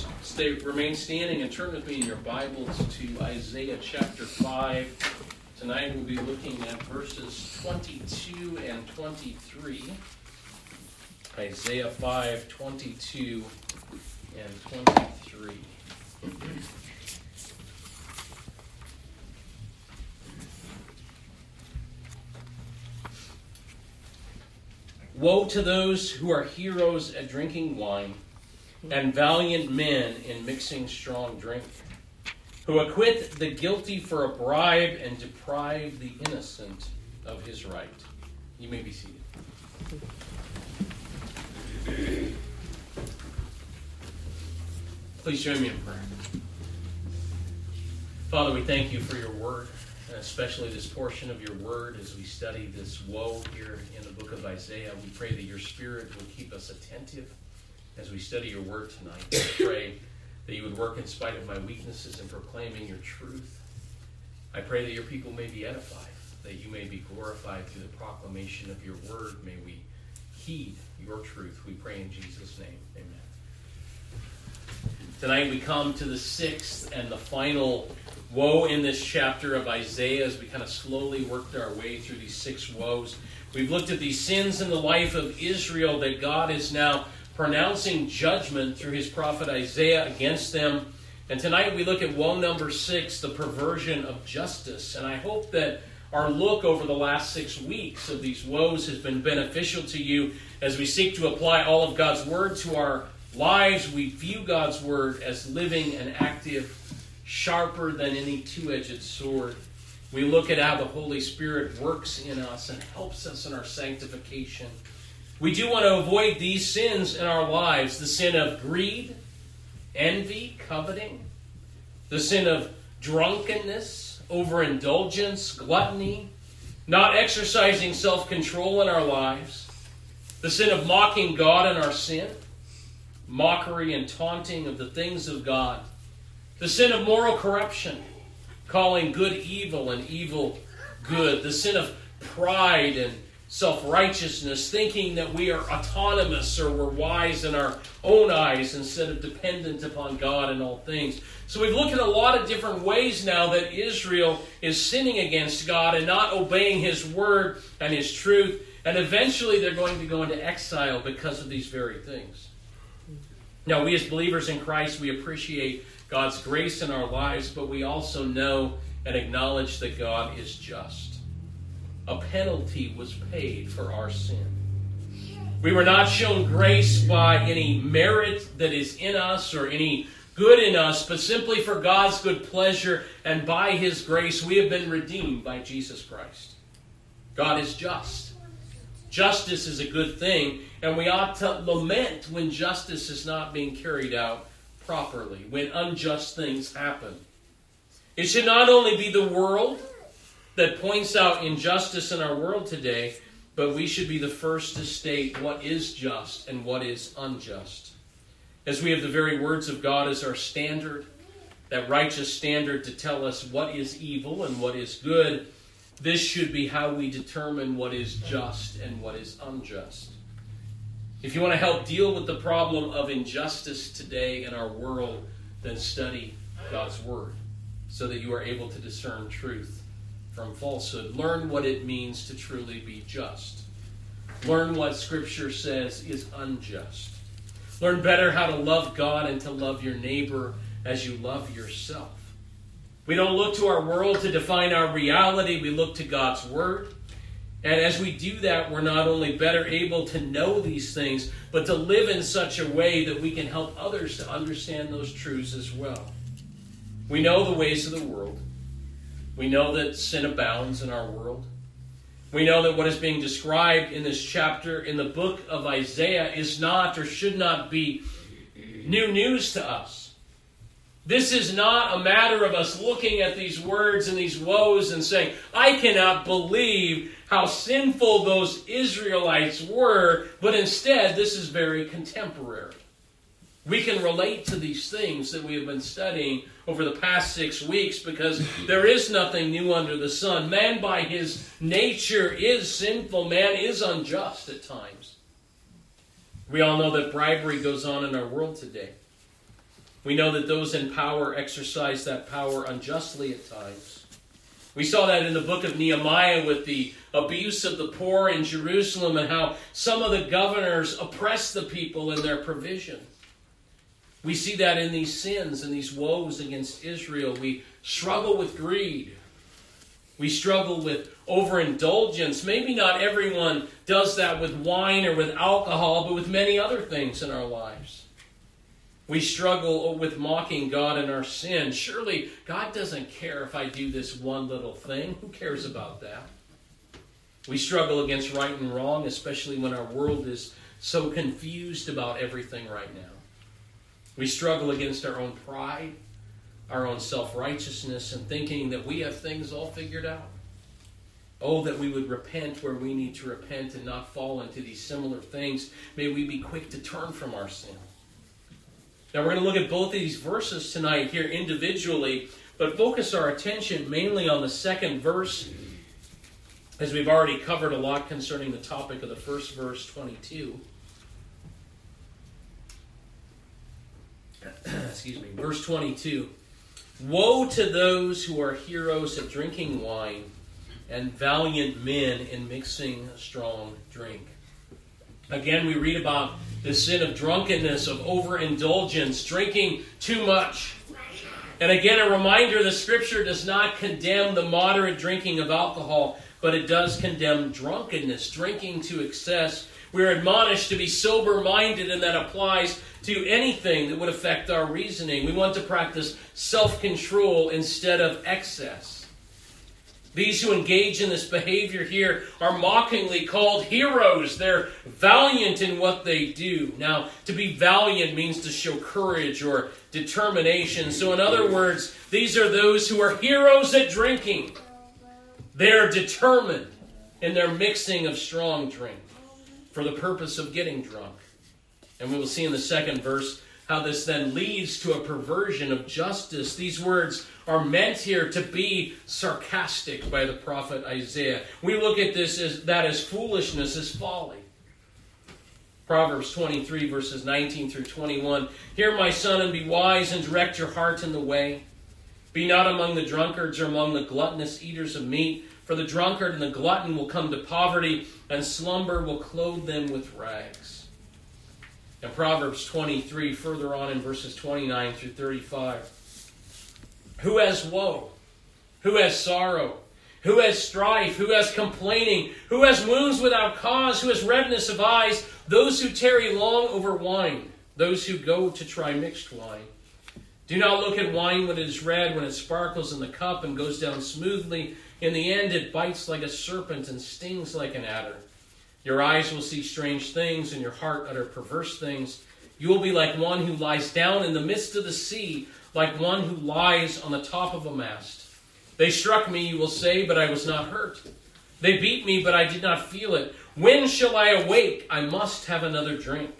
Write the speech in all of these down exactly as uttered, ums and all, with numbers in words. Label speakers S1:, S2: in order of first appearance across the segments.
S1: please stay, remain standing and turn with me in your Bibles to Isaiah chapter five. Tonight we'll be looking at verses twenty-two and twenty-three. Isaiah five, twenty-two and twenty-three. Woe to those who are heroes at drinking wine, and valiant men in mixing strong drink, who acquit the guilty for a bribe and deprive the innocent of his right. You may be seated. Please join me in prayer. Father, we thank you for your word, and especially this portion of your word as we study this woe here in the book of Isaiah. We pray that your Spirit will keep us attentive as we study your word tonight. I pray that you would work in spite of my weaknesses in proclaiming your truth. I pray that your people may be edified, that you may be glorified through the proclamation of your word. May we heed your truth. We pray in Jesus' name. Amen. Tonight we come to the sixth and the final woe in this chapter of Isaiah as we kind of slowly worked our way through these six woes. We've looked at these sins in the life of Israel that God is now pronouncing judgment through his prophet Isaiah against them. And tonight we look at woe number six, the perversion of justice. And I hope that our look over the last six weeks of these woes has been beneficial to you as we seek to apply all of God's word to our lives. We view God's word as living and active, sharper than any two-edged sword. We look at how the Holy Spirit works in us and helps us in our sanctification. We do want to avoid these sins in our lives, the sin of greed, envy, coveting, the sin of drunkenness, overindulgence, gluttony, not exercising self-control in our lives, the sin of mocking God in our sin, mockery and taunting of the things of God, the sin of moral corruption, calling good evil and evil good, the sin of pride and self-righteousness, thinking that we are autonomous or we're wise in our own eyes instead of dependent upon God in all things. So we've looked at a lot of different ways now that Israel is sinning against God and not obeying his word and his truth. And eventually they're going to go into exile because of these very things. Now, we as believers in Christ, we appreciate God's grace in our lives, but we also know and acknowledge that God is just. A penalty was paid for our sin. We were not shown grace by any merit that is in us or any good in us, but simply for God's good pleasure, and by his grace we have been redeemed by Jesus Christ. God is just. Justice is a good thing, and we ought to lament when justice is not being carried out properly, when unjust things happen. It should not only be the world that points out injustice in our world today, but we should be the first to state what is just and what is unjust. As we have the very words of God as our standard, that righteous standard to tell us what is evil and what is good, this should be how we determine what is just and what is unjust. If you want to help deal with the problem of injustice today in our world, then study God's word so that you are able to discern truth from falsehood. Learn what it means to truly be just. Learn what Scripture says is unjust. Learn better how to love God and to love your neighbor as you love yourself. We don't look to our world to define our reality. We look to God's word. And as we do that, we're not only better able to know these things, but to live in such a way that we can help others to understand those truths as well. We know the ways of the world. We know that sin abounds in our world. We know that what is being described in this chapter in the book of Isaiah is not or should not be new news to us. This is not a matter of us looking at these words and these woes and saying, I cannot believe how sinful those Israelites were, but instead this is very contemporary. We can relate to these things that we have been studying over the past six weeks because there is nothing new under the sun. Man by his nature is sinful. Man is unjust at times. We all know that bribery goes on in our world today. We know that those in power exercise that power unjustly at times. We saw that in the book of Nehemiah with the abuse of the poor in Jerusalem and how some of the governors oppress the people in their provision. We see that in these sins and these woes against Israel. We struggle with greed. We struggle with overindulgence. Maybe not everyone does that with wine or with alcohol, but with many other things in our lives. We struggle with mocking God in our sin. Surely God doesn't care if I do this one little thing. Who cares about that? We struggle against right and wrong, especially when our world is so confused about everything right now. We struggle against our own pride, our own self-righteousness, and thinking that we have things all figured out. Oh, that we would repent where we need to repent and not fall into these similar things. May we be quick to turn from our sin. Now we're going to look at both of these verses tonight here individually, but focus our attention mainly on the second verse, as we've already covered a lot concerning the topic of the first verse, twenty-two. Excuse me, verse twenty-two. Woe to those who are heroes at drinking wine and valiant men in mixing strong drink. Again, we read about the sin of drunkenness, of overindulgence, drinking too much. And again, a reminder, the Scripture does not condemn the moderate drinking of alcohol, but it does condemn drunkenness, drinking to excess. We're admonished to be sober-minded, and that applies to anything that would affect our reasoning. We want to practice self-control instead of excess. These who engage in this behavior here are mockingly called heroes. They're valiant in what they do. Now, to be valiant means to show courage or determination. So in other words, these are those who are heroes at drinking. They're determined in their mixing of strong drink for the purpose of getting drunk. And we will see in the second verse how this then leads to a perversion of justice. These words are meant here to be sarcastic by the prophet Isaiah. We look at this as that as foolishness, as folly. Proverbs twenty-three, verses nineteen through twenty-one. Hear, my son, and be wise, and direct your heart in the way. Be not among the drunkards or among the gluttonous eaters of meat, for the drunkard and the glutton will come to poverty, and slumber will clothe them with rags. In Proverbs twenty-three, further on in verses twenty-nine through thirty-five. Who has woe? Who has sorrow? Who has strife? Who has complaining? Who has wounds without cause? Who has redness of eyes? Those who tarry long over wine. Those who go to try mixed wine. Do not look at wine when it is red, when it sparkles in the cup and goes down smoothly. In the end it bites like a serpent and stings like an adder. Your eyes will see strange things, and your heart utter perverse things. You will be like one who lies down in the midst of the sea, like one who lies on the top of a mast. They struck me, you will say, but I was not hurt. They beat me, but I did not feel it. When shall I awake? I must have another drink.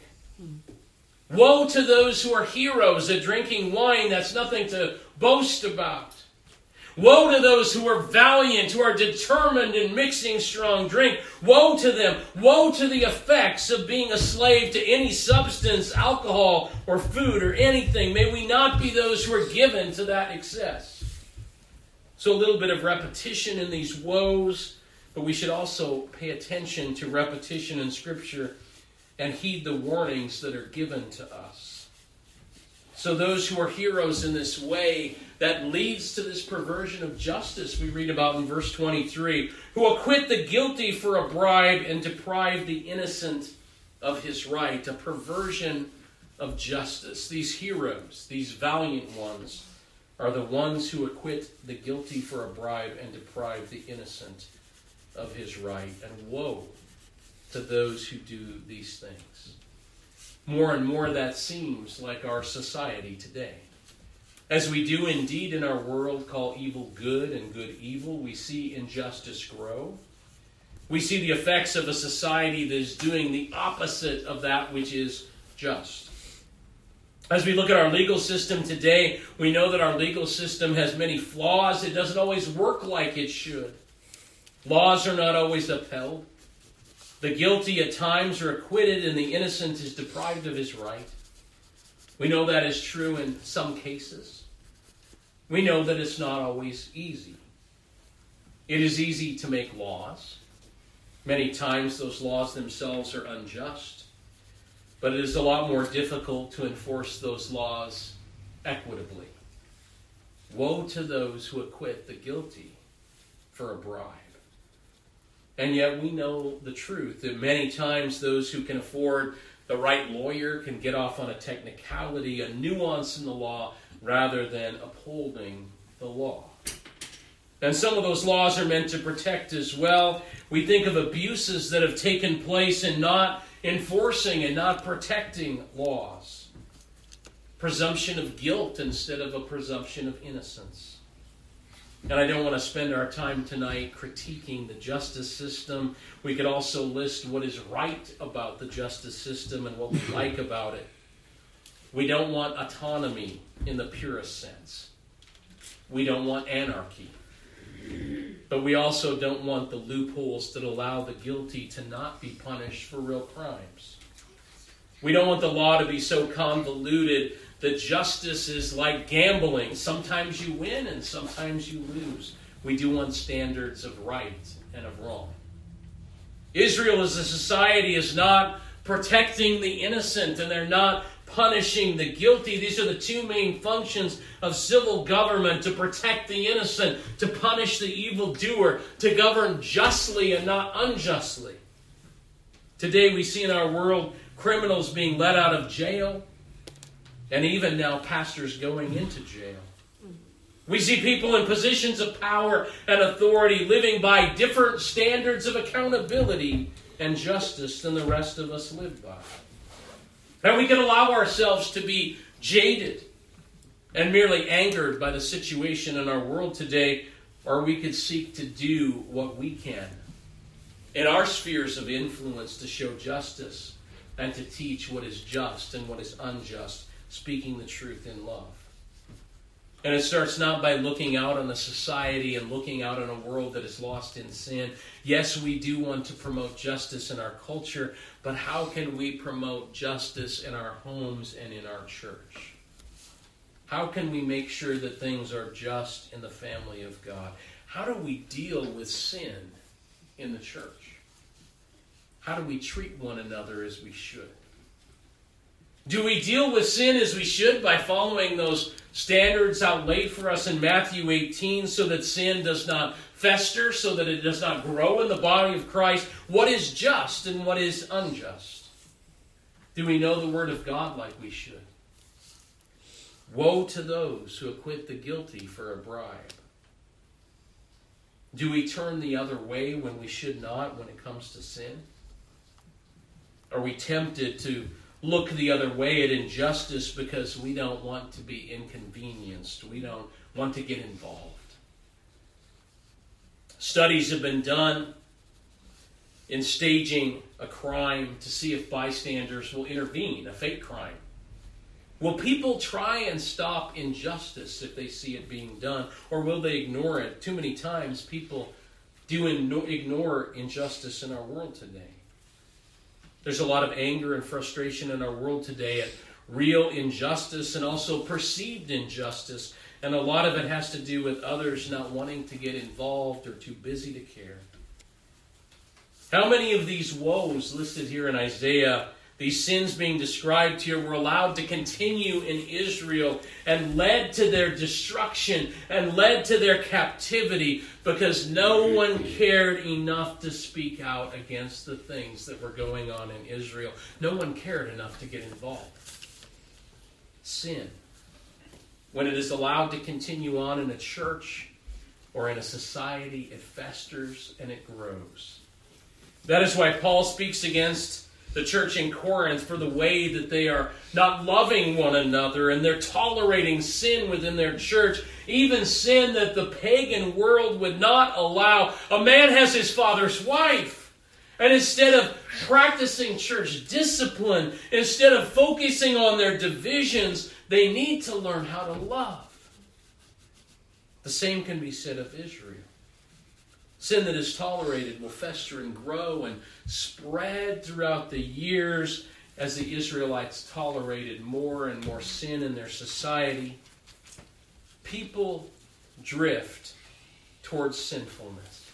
S1: Woe to those who are heroes at drinking wine. That's nothing to boast about. Woe to those who are valiant, who are determined in mixing strong drink. Woe to them. Woe to the effects of being a slave to any substance, alcohol, or food, or anything. May we not be those who are given to that excess. So a little bit of repetition in these woes, but we should also pay attention to repetition in Scripture and heed the warnings that are given to us. So those who are heroes in this way, that leads to this perversion of justice we read about in verse twenty-three, who acquit the guilty for a bribe and deprive the innocent of his right. A perversion of justice. These heroes, these valiant ones, are the ones who acquit the guilty for a bribe and deprive the innocent of his right. And woe to those who do these things. More and more that seems like our society today. As we do indeed in our world call evil good and good evil, we see injustice grow. We see the effects of a society that is doing the opposite of that which is just. As we look at our legal system today, we know that our legal system has many flaws. It doesn't always work like it should. Laws are not always upheld. The guilty at times are acquitted and the innocent is deprived of his right. We know that is true in some cases. We know that it's not always easy. It is easy to make laws. Many times those laws themselves are unjust. But it is a lot more difficult to enforce those laws equitably. Woe to those who acquit the guilty for a bribe. And yet we know the truth that many times those who can afford the right lawyer can get off on a technicality, a nuance in the law, rather than upholding the law. And some of those laws are meant to protect as well. We think of abuses that have taken place in not enforcing and not protecting laws. Presumption of guilt instead of a presumption of innocence. And I don't want to spend our time tonight critiquing the justice system. We could also list what is right about the justice system and what we like about it. We don't want autonomy in the purest sense. We don't want anarchy. But we also don't want the loopholes that allow the guilty to not be punished for real crimes. We don't want the law to be so convoluted that justice is like gambling. Sometimes you win and sometimes you lose. We do want standards of right and of wrong. Israel as a society is not protecting the innocent, and they're not punishing the guilty. These are the two main functions of civil government: to protect the innocent, to punish the evildoer, to govern justly and not unjustly. Today we see in our world criminals being let out of jail, and even now pastors going into jail. We see people in positions of power and authority living by different standards of accountability and justice than the rest of us live by. And we can allow ourselves to be jaded and merely angered by the situation in our world today, or we could seek to do what we can in our spheres of influence to show justice and to teach what is just and what is unjust, speaking the truth in love. And it starts not by looking out on a society and looking out on a world that is lost in sin. Yes, we do want to promote justice in our culture, but how can we promote justice in our homes and in our church? How can we make sure that things are just in the family of God? How do we deal with sin in the church? How do we treat one another as we should? Do we deal with sin as we should by following those standards outlaid for us in Matthew eighteen so that sin does not fester, so that it does not grow in the body of Christ? What is just and what is unjust? Do we know the Word of God like we should? Woe to those who acquit the guilty for a bribe. Do we turn the other way when we should not when it comes to sin? Are we tempted to look the other way at injustice because we don't want to be inconvenienced? We don't want to get involved. Studies have been done in staging a crime to see if bystanders will intervene, a fake crime. Will people try and stop injustice if they see it being done, or will they ignore it? Too many times people do ignore injustice in our world today. There's a lot of anger and frustration in our world today at real injustice and also perceived injustice. And a lot of it has to do with others not wanting to get involved or too busy to care. How many of these woes listed here in Isaiah, these sins being described here, were allowed to continue in Israel and led to their destruction and led to their captivity because no one cared enough to speak out against the things that were going on in Israel. No one cared enough to get involved. Sin, when it is allowed to continue on in a church or in a society, it festers and it grows. That is why Paul speaks against the church in Corinth for the way that they are not loving one another and they're tolerating sin within their church, even sin that the pagan world would not allow. A man has his father's wife, and instead of practicing church discipline, instead of focusing on their divisions, they need to learn how to love. The same can be said of Israel. Sin that is tolerated will fester and grow and spread throughout the years, as the Israelites tolerated more and more sin in their society, people drift towards sinfulness.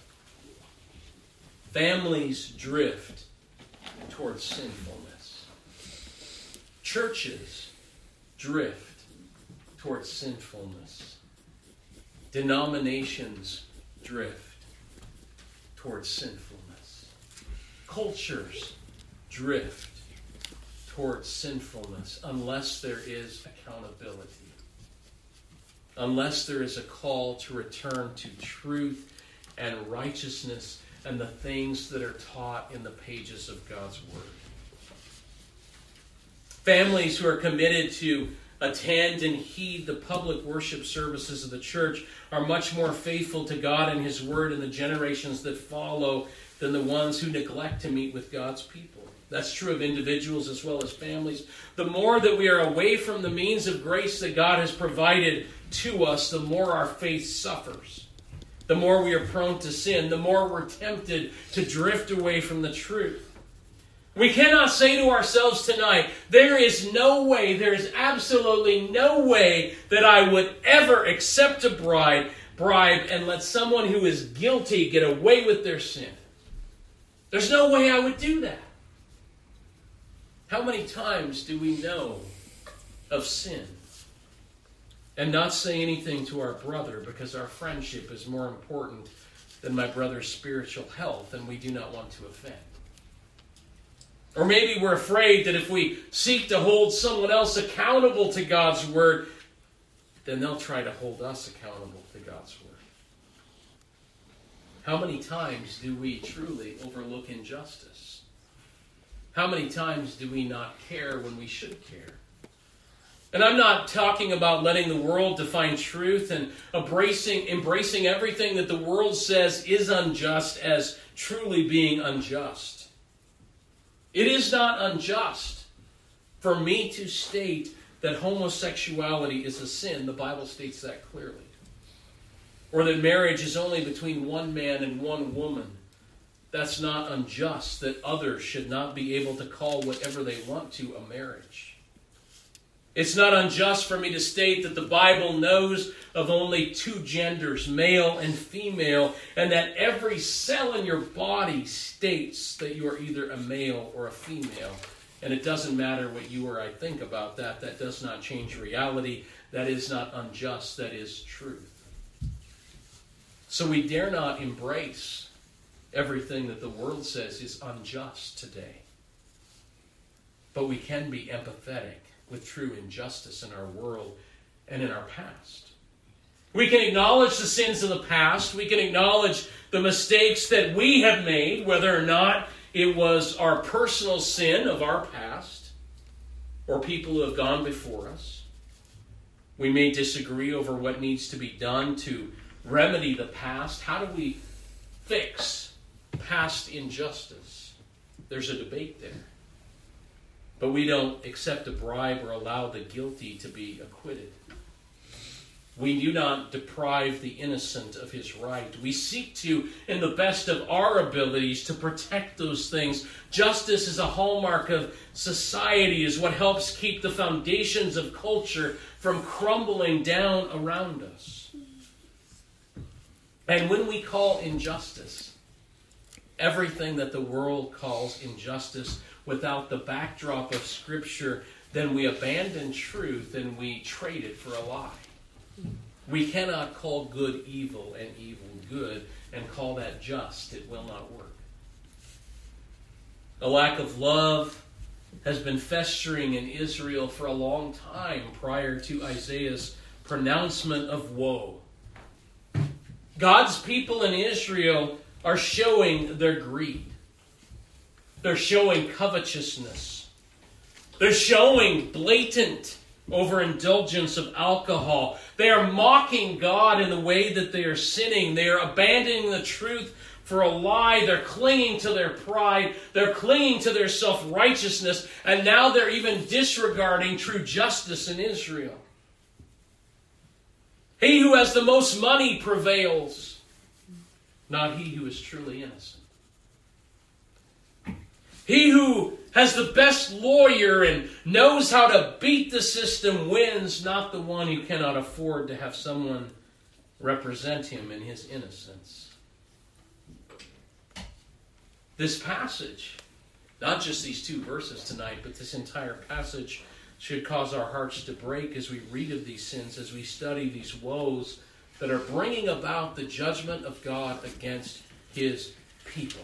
S1: Families drift towards sinfulness. Churches drift towards sinfulness. Denominations drift towards sinfulness. Cultures drift towards sinfulness unless there is accountability. Unless there is a call to return to truth and righteousness and the things that are taught in the pages of God's Word. Families who are committed to attend and heed the public worship services of the church are much more faithful to God and His Word in the generations that follow than the ones who neglect to meet with God's people. That's true of individuals as well as families. The more that we are away from the means of grace that God has provided to us, the more our faith suffers. The more we are prone to sin, the more we're tempted to drift away from the truth. We cannot say to ourselves tonight, there is no way, there is absolutely no way that I would ever accept a bribe, bribe and let someone who is guilty get away with their sin. There's no way I would do that. How many times do we know of sin and not say anything to our brother because our friendship is more important than my brother's spiritual health and we do not want to offend? Or maybe we're afraid that if we seek to hold someone else accountable to God's Word, then they'll try to hold us accountable to God's Word. How many times do we truly overlook injustice? How many times do we not care when we should care? And I'm not talking about letting the world define truth and embracing, embracing everything that the world says is unjust as truly being unjust. It is not unjust for me to state that homosexuality is a sin. The Bible states that clearly. Or that marriage is only between one man and one woman. That's not unjust, that others should not be able to call whatever they want to a marriage. It's not unjust for me to state that the Bible knows of only two genders, male and female, and that every cell in your body states that you are either a male or a female. And it doesn't matter what you or I think about that. That does not change reality. That is not unjust. That is truth. So we dare not embrace everything that the world says is unjust today. But we can be empathetic with true injustice in our world and in our past. We can acknowledge the sins of the past. We can acknowledge the mistakes that we have made, whether or not it was our personal sin of our past or people who have gone before us. We may disagree over what needs to be done to remedy the past. How do we fix past injustice? There's a debate there. But we don't accept a bribe or allow the guilty to be acquitted. We do not deprive the innocent of his right. We seek to, in the best of our abilities, to protect those things. Justice is a hallmark of society, is what helps keep the foundations of culture from crumbling down around us. And when we call injustice everything that the world calls injustice without the backdrop of Scripture, then we abandon truth and we trade it for a lie. We cannot call good evil and evil good and call that just. It will not work. A lack of love has been festering in Israel for a long time prior to Isaiah's pronouncement of woe. God's people in Israel are showing their greed. They're showing covetousness. They're showing blatant overindulgence of alcohol. They are mocking God in the way that they are sinning. They are abandoning the truth for a lie. They're clinging to their pride. They're clinging to their self-righteousness. And now they're even disregarding true justice in Israel. He who has the most money prevails, not he who is truly innocent. He who has the best lawyer and knows how to beat the system wins, not the one who cannot afford to have someone represent him in his innocence. This passage, not just these two verses tonight, but this entire passage should cause our hearts to break as we read of these sins, as we study these woes that are bringing about the judgment of God against his people.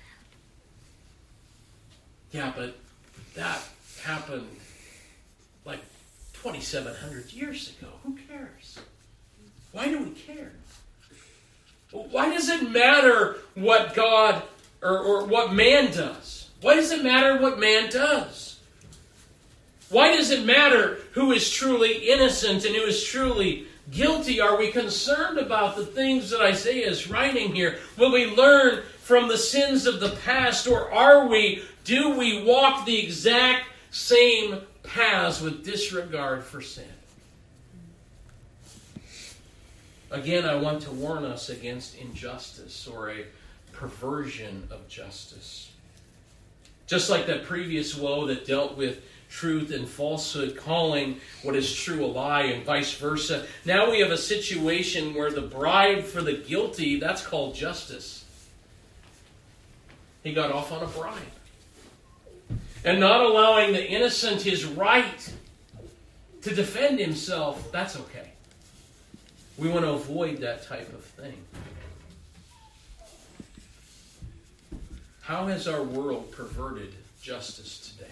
S1: Yeah, but that happened like twenty-seven hundred years ago. Who cares? Why do we care? Why does it matter what God or, or what man does? Why does it matter what man does? Why does it matter who is truly innocent and who is truly guilty? Are we concerned about the things that Isaiah is writing here? Will we learn from the sins of the past, or are we, do we walk the exact same paths with disregard for sin? Again, I want to warn us against injustice or a perversion of justice. Just like that previous woe that dealt with truth and falsehood, calling what is true a lie and vice versa. Now we have a situation where the bribe for the guilty, that's called justice. He got off on a bribe. And not allowing the innocent his right to defend himself, that's okay. We want to avoid that type of thing. How has our world perverted justice today?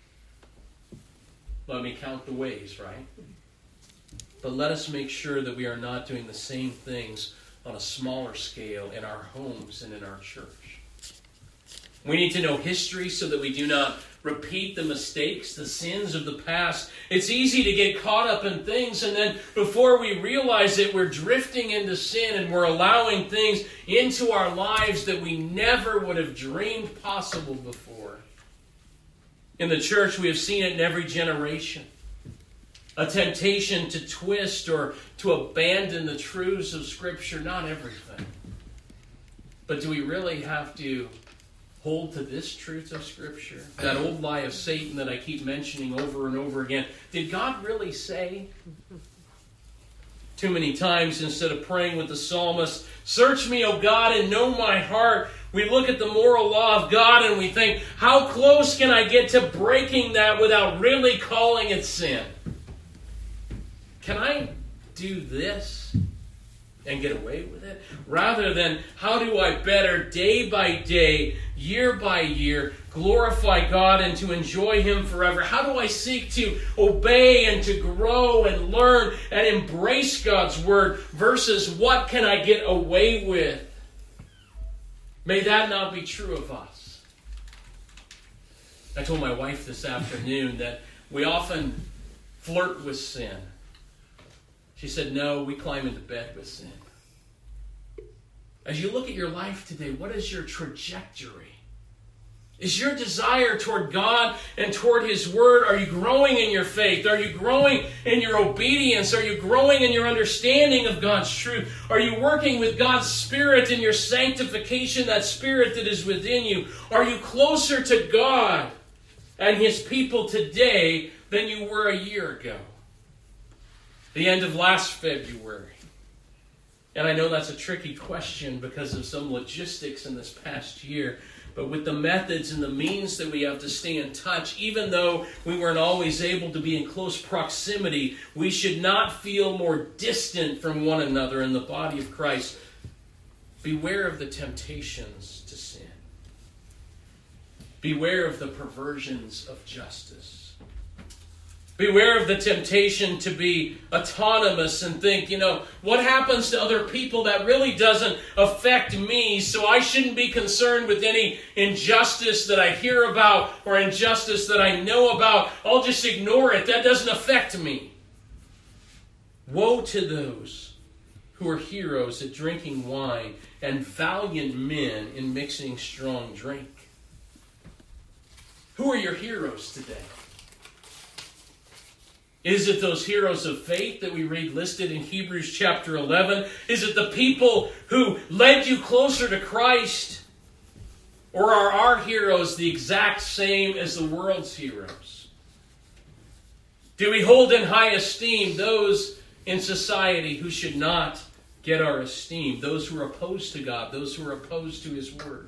S1: Let me count the ways, right? But let us make sure that we are not doing the same things on a smaller scale in our homes and in our church. We need to know history so that we do not repeat the mistakes, the sins of the past. It's easy to get caught up in things, and then before we realize it, we're drifting into sin and we're allowing things into our lives that we never would have dreamed possible before. In the church, we have seen it in every generation. A temptation to twist or to abandon the truths of Scripture, not everything. But do we really have to hold to this truth of Scripture? That old lie of Satan that I keep mentioning over and over again. Did God really say? Too many times, instead of praying with the psalmist, "Search me, O God, and know my heart," we look at the moral law of God and we think, how close can I get to breaking that without really calling it sin? Can I do this and get away with it? Rather than, how do I better day by day, year by year, glorify God and to enjoy Him forever? How do I seek to obey and to grow and learn and embrace God's Word versus what can I get away with? May that not be true of us. I told my wife this afternoon that we often flirt with sin. She said, no, we climb into bed with sin. As you look at your life today, what is your trajectory? Is your desire toward God and toward His Word? Are you growing in your faith? Are you growing in your obedience? Are you growing in your understanding of God's truth? Are you working with God's Spirit in your sanctification, that Spirit that is within you? Are you closer to God and His people today than you were a year ago? The end of last February. And I know that's a tricky question because of some logistics in this past year. But with the methods and the means that we have to stay in touch, even though we weren't always able to be in close proximity, we should not feel more distant from one another in the body of Christ. Beware of the temptations to sin. Beware of the perversions of justice. Beware of the temptation to be autonomous and think, you know, what happens to other people that really doesn't affect me, so I shouldn't be concerned with any injustice that I hear about or injustice that I know about. I'll just ignore it. That doesn't affect me. Woe to those who are heroes at drinking wine and valiant men in mixing strong drink. Who are your heroes today? Is it those heroes of faith that we read listed in Hebrews chapter eleven? Is it the people who led you closer to Christ? Or are our heroes the exact same as the world's heroes? Do we hold in high esteem those in society who should not get our esteem? Those who are opposed to God, those who are opposed to His Word,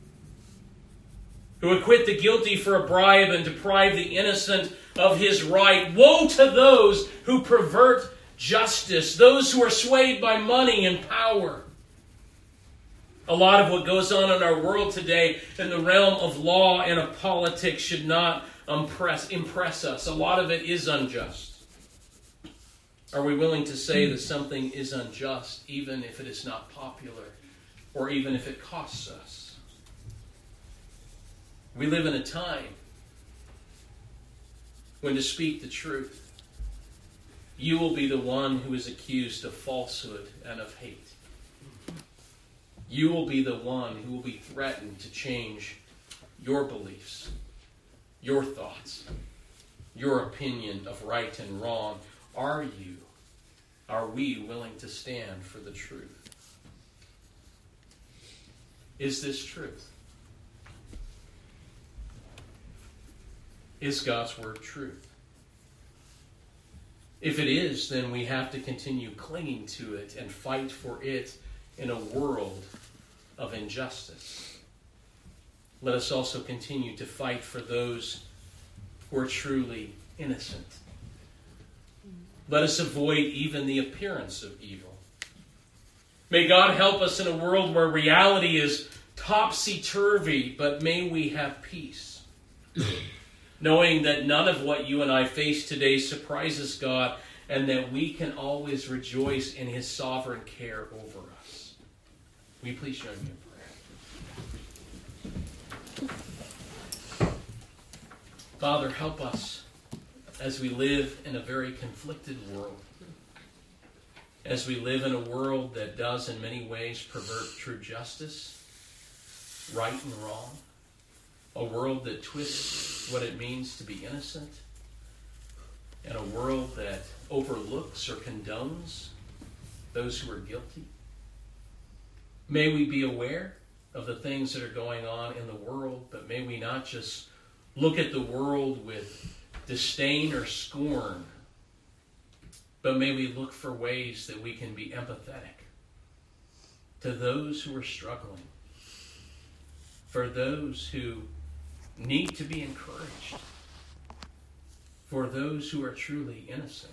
S1: who acquit the guilty for a bribe and deprive the innocent of his right. Woe to those who pervert justice, those who are swayed by money and power. A lot of what goes on in our world today in the realm of law and of politics should not impress, impress us. A lot of it is unjust. Are we willing to say that something is unjust even if it is not popular or even if it costs us? We live in a time when to speak the truth, you will be the one who is accused of falsehood and of hate. You will be the one who will be threatened to change your beliefs, your thoughts, your opinion of right and wrong. Are you, are we willing to stand for the truth? Is this truth? Is God's Word truth? If it is, then we have to continue clinging to it and fight for it in a world of injustice. Let us also continue to fight for those who are truly innocent. Let us avoid even the appearance of evil. May God help us in a world where reality is topsy-turvy, but may we have peace. Knowing that none of what you and I face today surprises God, and that we can always rejoice in His sovereign care over us. Will you please join me in prayer? Father, help us as we live in a very conflicted world, as we live in a world that does in many ways pervert true justice, right and wrong, a world that twists what it means to be innocent, and a world that overlooks or condones those who are guilty. May we be aware of the things that are going on in the world, but may we not just look at the world with disdain or scorn, but may we look for ways that we can be empathetic to those who are struggling, for those who need to be encouraged, for those who are truly innocent.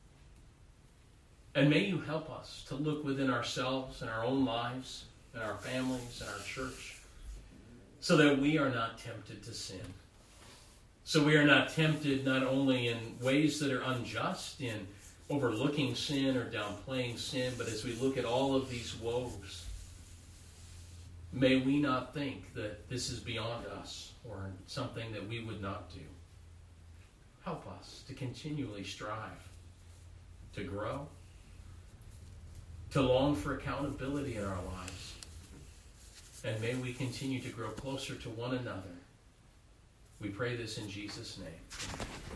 S1: And may you help us to look within ourselves and our own lives and our families and our church so that we are not tempted to sin. So we are not tempted not only in ways that are unjust, in overlooking sin or downplaying sin, but as we look at all of these woes, may we not think that this is beyond us or something that we would not do. Help us to continually strive to grow, to long for accountability in our lives, and may we continue to grow closer to one another. We pray this in Jesus' name. Amen.